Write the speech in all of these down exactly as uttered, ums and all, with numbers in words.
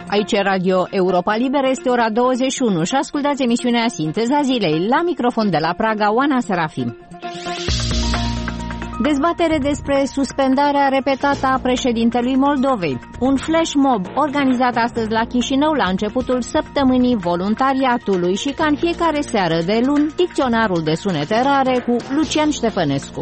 Aici Radio Europa Liberă, este ora douăzeci și unu și ascultați emisiunea Sinteza Zilei. La microfon de la Praga, Oana Serafim. Dezbatere despre suspendarea repetată a președintelui Moldovei. Un flash mob organizat astăzi la Chișinău la începutul săptămânii voluntariatului și ca în fiecare seară de luni, dicționarul de sunete rare cu Lucian Ștefănescu.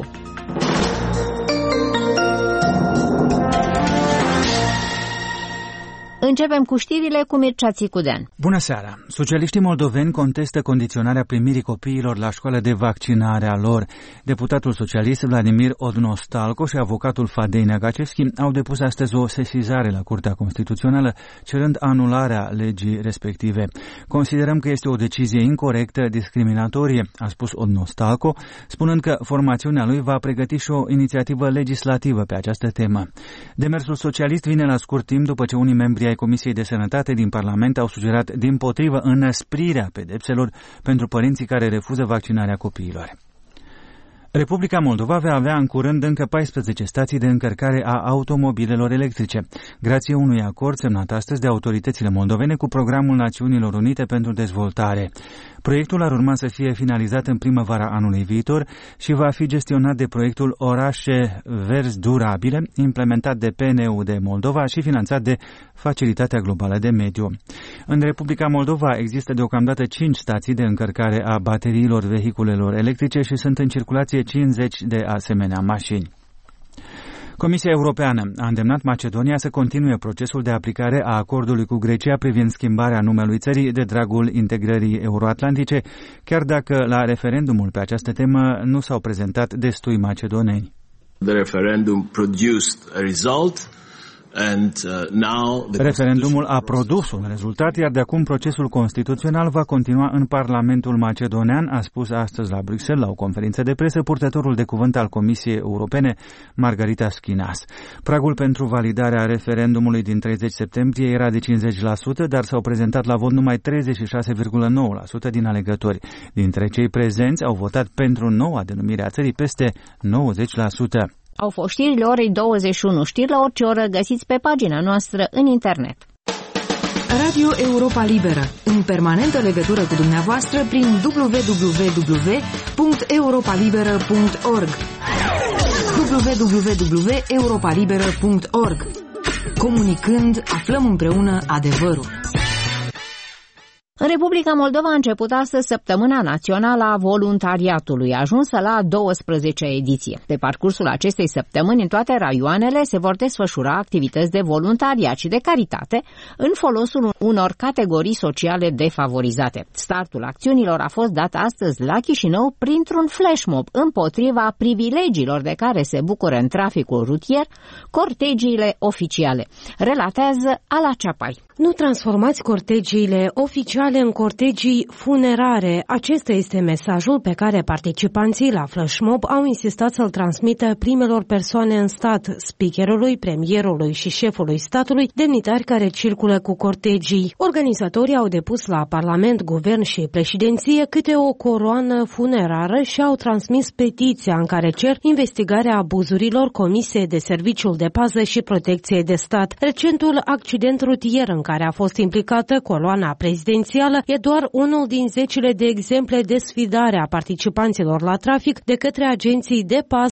Începem cu știrile cu Mircea Țicudean. Bună seara! Socialiștii moldoveni contestă condiționarea primirii copiilor la școală de vaccinare a lor. Deputatul socialist Vladimir Odnostalco și avocatul Fadei Negacevski au depus astăzi o sesizare la Curtea Constituțională cerând anularea legii respective. Considerăm că este o decizie incorectă, discriminatorie, a spus Odnostalco, spunând că formațiunea lui va pregăti și o inițiativă legislativă pe această temă. Demersul socialist vine la scurt timp după ce unii membri ai Comisiei de Sănătate din Parlament au sugerat dimpotrivă înăsprirea pedepselor pentru părinții care refuză vaccinarea copiilor. Republica Moldova va avea în curând încă paisprezece stații de încărcare a automobilelor electrice, grație unui acord semnat astăzi de autoritățile moldovene cu Programul Națiunilor Unite pentru Dezvoltare. Proiectul ar urma să fie finalizat în primăvara anului viitor și va fi gestionat de proiectul Orașe Verzi Durabile, implementat de P N U de Moldova și finanțat de Facilitatea Globală de Mediu. În Republica Moldova există deocamdată cinci stații de încărcare a bateriilor vehiculelor electrice și sunt în circulație cincizeci de asemenea mașini. Comisia Europeană a îndemnat Macedonia să continue procesul de aplicare a acordului cu Grecia privind schimbarea numelui țării de dragul integrării euroatlantice, chiar dacă la referendumul pe această temă nu s-au prezentat destui macedoneni. The referendum produced a result. And, uh, now the Referendumul a produs un rezultat, iar de acum procesul constituțional va continua în Parlamentul Macedonean, a spus astăzi la Bruxelles, la o conferință de presă, purtătorul de cuvânt al Comisiei Europene, Margarita Schinas. Pragul pentru validarea referendumului din treizeci septembrie era de cincizeci la sută, dar s-au prezentat la vot numai treizeci și șase virgulă nouă la sută din alegători. Dintre cei prezenți au votat pentru noua denumire a țării peste nouăzeci la sută. Au fost știrile orei douăzeci și unu. Știri la orice oră găsiți pe pagina noastră în internet. Radio Europa Liberă, în permanentă legătură cu dumneavoastră prin w w w punct europa liberă punct org w w w punct europa liberă punct org. Comunicând, aflăm împreună adevărul. În Republica Moldova a început astăzi săptămâna națională a voluntariatului, ajunsă la a douăsprezecea ediție. Pe parcursul acestei săptămâni, în toate raioanele se vor desfășura activități de voluntariat și de caritate în folosul unor categorii sociale defavorizate. Startul acțiunilor a fost dat astăzi la Chișinău printr-un flash mob împotriva privilegiilor de care se bucură în traficul rutier cortegiile oficiale. Relatează Ala Ceapai. Nu transformați cortegiile oficiale în cortegii funerare. Acesta este mesajul pe care participanții la flash mob au insistat să-l transmită primelor persoane în stat, speakerului, premierului și șefului statului, demnitari care circulă cu cortegii. Organizatorii au depus la Parlament, Guvern și Președinție câte o coroană funerară și au transmis petiția în care cer investigarea abuzurilor comise de Serviciul de Pază și Protecție de Stat. Recentul accident rutier în care a fost implicată coloana prezidențială e doar unul din zecile de exemple de sfidare a participanților la trafic de către agenții de pază